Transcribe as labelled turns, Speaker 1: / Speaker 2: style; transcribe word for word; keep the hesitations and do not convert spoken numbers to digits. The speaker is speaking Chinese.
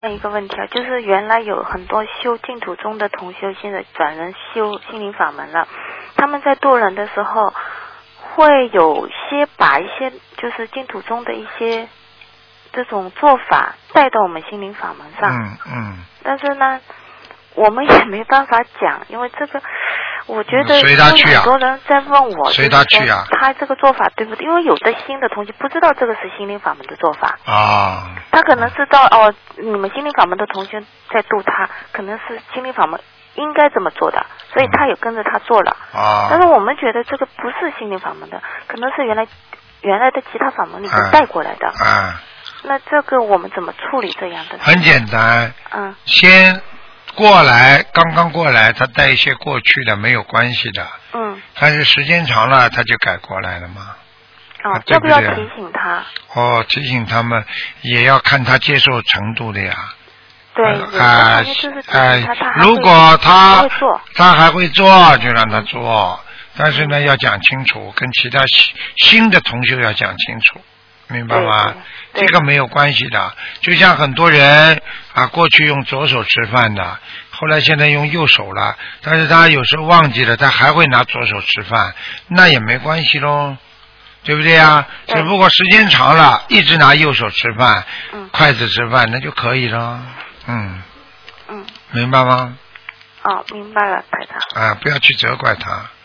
Speaker 1: 一个问题啊，就是原来有很多修净土宗的同修，现在转人修心灵法门了。他们在渡人的时候，会有些把一些就是净土宗的一些这种做法带到我们心灵法门上。
Speaker 2: 嗯嗯。
Speaker 1: 但是呢，我们也没办法讲，因为这个，我觉得
Speaker 2: 随他去啊。
Speaker 1: 很多人在问我，
Speaker 2: 随他去啊。
Speaker 1: 他这个做法对不对？因为有的新的同学不知道这个是心灵法门的做法。
Speaker 2: 啊。
Speaker 1: 他可能知道哦，你们心灵法门的同学在度他，可能是心灵法门应该这么做的，所以他也跟着他做了。
Speaker 2: 啊。
Speaker 1: 但是我们觉得这个不是心灵法门的，可能是原来原来的其他法门里面带过来的。
Speaker 2: 啊。啊
Speaker 1: 那这个我们怎么处理这样的？
Speaker 2: 很简单。
Speaker 1: 嗯。
Speaker 2: 先过来，刚刚过来，他带一些过去的没有关系的。
Speaker 1: 嗯。
Speaker 2: 但是时间长了，他就改过来了嘛。
Speaker 1: 哦，
Speaker 2: 啊、对不对？
Speaker 1: 要不要提醒他？
Speaker 2: 哦，提醒他们也要看他接受程度的呀。
Speaker 1: 对，
Speaker 2: 啊
Speaker 1: 啊，
Speaker 2: 如果他
Speaker 1: 他
Speaker 2: 还会做，就让他做。但是呢，要讲清楚，跟其他新的同学要讲清楚，明白吗？这个没有关系的。就像很多人啊，过去用左手吃饭的，后来现在用右手了，但是他有时候忘记了，他还会拿左手吃饭，那也没关系咯。对不对呀？只不过时间长了，一直拿右手吃饭，
Speaker 1: 嗯、
Speaker 2: 筷子吃饭，那就可以了。嗯。
Speaker 1: 嗯。
Speaker 2: 明白吗？
Speaker 1: 哦，明白了，台长。
Speaker 2: 啊，不要去责怪他。